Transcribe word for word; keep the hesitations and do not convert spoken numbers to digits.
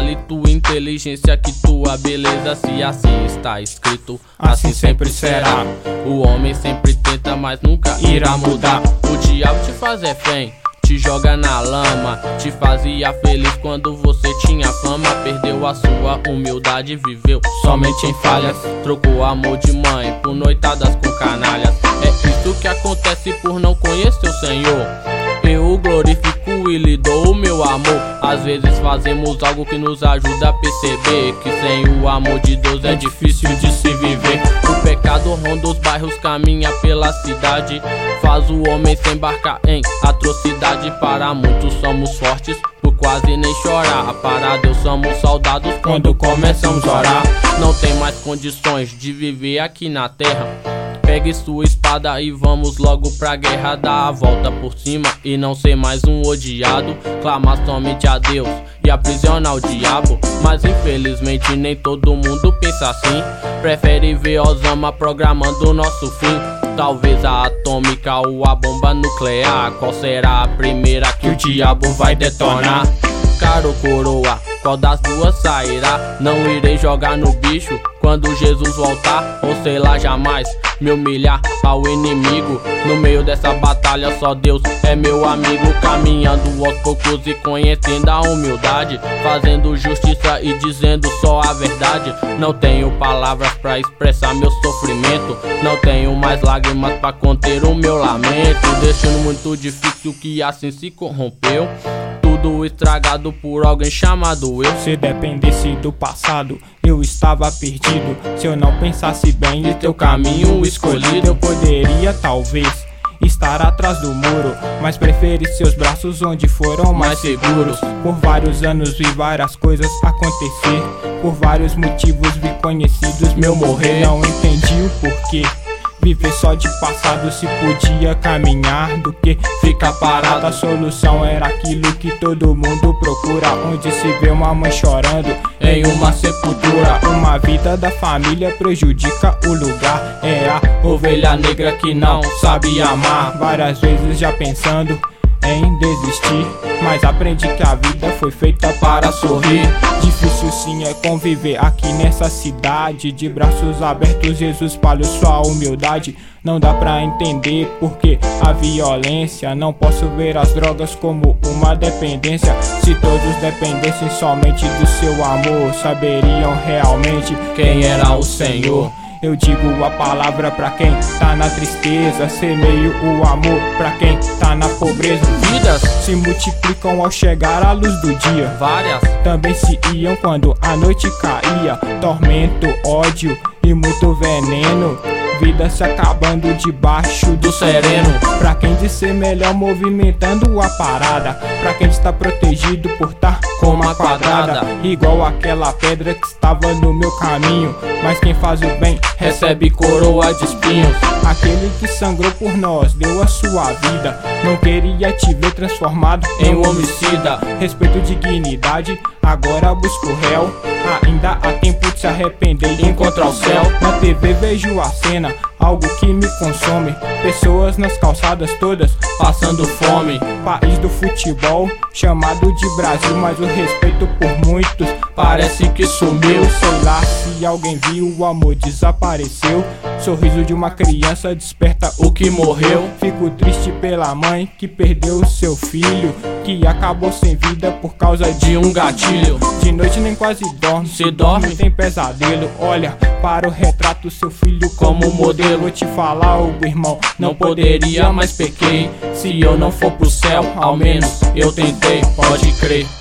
vale tua inteligência que tua beleza. Se assim está escrito, assim sempre será. O homem sempre tenta, mas nunca irá mudar. O diabo te faz refém, te joga na lama, te fazia feliz quando você tinha fama. Perdeu a sua humildade, viveu somente em falhas. Trocou amor de mãe por noitadas com canalhas. É isso que acontece por não conhecer o Senhor. Eu o glorifico e lhe dou o meu amor. Às vezes fazemos algo que nos ajuda a perceber que sem o amor de Deus é difícil de se viver. O pecado ronda os bairros, caminha pela cidade, faz o homem se embarcar em atrocidade. Para muitos somos fortes por quase nem chorar, para Deus somos soldados quando começamos a orar. Não tem mais condições de viver aqui na terra, pegue sua espada e vamos logo pra guerra. Dar a volta por cima e não ser mais um odiado, clamar somente a Deus e aprisionar o diabo. Mas infelizmente nem todo mundo pensa assim, prefere ver Osama programando o nosso fim. Talvez a atômica ou a bomba nuclear, qual será a primeira que o diabo vai detonar? Caro coroa, qual das duas sairá? Não irei jogar no bicho quando Jesus voltar, ou sei lá, jamais me humilhar ao inimigo. No meio dessa batalha só Deus é meu amigo, caminhando aos poucos e conhecendo a humildade, fazendo justiça e dizendo só a verdade. Não tenho palavras pra expressar meu sofrimento, não tenho mais lágrimas pra conter o meu lamento. Destino muito difícil que assim se corrompeu, tudo estragado por alguém chamado eu. Se dependesse do passado, eu estava perdido. Se eu não pensasse bem e teu caminho escolhido, eu poderia talvez estar atrás do muro, mas preferi seus braços onde foram mais seguros. Por vários anos vi várias coisas acontecer, por vários motivos vi conhecidos meu morrer. Não entendi o porquê viver só de passado, se podia caminhar do que ficar parado. A solução era aquilo que todo mundo procura, onde se vê uma mãe chorando em uma sepultura. Uma vida da família prejudica o lugar, é a ovelha negra que não sabe amar. Várias vezes já pensando em desistir, mas aprendi que a vida foi feita para sorrir. Difícil sim é conviver aqui nessa cidade, de braços abertos Jesus espalhou sua humildade. Não dá pra entender porque a violência, não posso ver as drogas como uma dependência. Se todos dependessem somente do seu amor, saberiam realmente quem era o Senhor. Eu digo a palavra pra quem tá na tristeza, semeio o amor pra quem tá na pobreza. Vidas se multiplicam ao chegar à luz do dia, várias também se iam quando a noite caía. Tormento, ódio e muito veneno, vida se acabando debaixo do sereno. Pra quem diz ser melhor movimentando a parada, pra quem está protegido por tá com uma quadrada, igual aquela pedra que estava no meu caminho. Mas quem faz o bem recebe coroa de espinhos. Aquele que sangrou por nós, deu a sua vida, não queria te ver transformado em um homicida. Respeito, dignidade, agora busco réu, ainda há tempo de se arrepender e encontrar o céu. Na T V vejo a cena, algo que me consome, pessoas nas calçadas todas passando fome. País do futebol, chamado de Brasil, mas o respeito por muitos parece que sumiu. Sei lá se alguém viu, o amor desapareceu. Sorriso de uma criança desperta o que morreu. Fico triste pela mãe que perdeu seu filho, que acabou sem vida por causa de um gatilho. De noite nem quase dorme, se dorme tem pesadelo. Olha para o retrato, seu filho como modelo. Vou te falar algo, irmão, não poderia, mas pequei. Se eu não for pro céu, ao menos eu tentei, pode crer.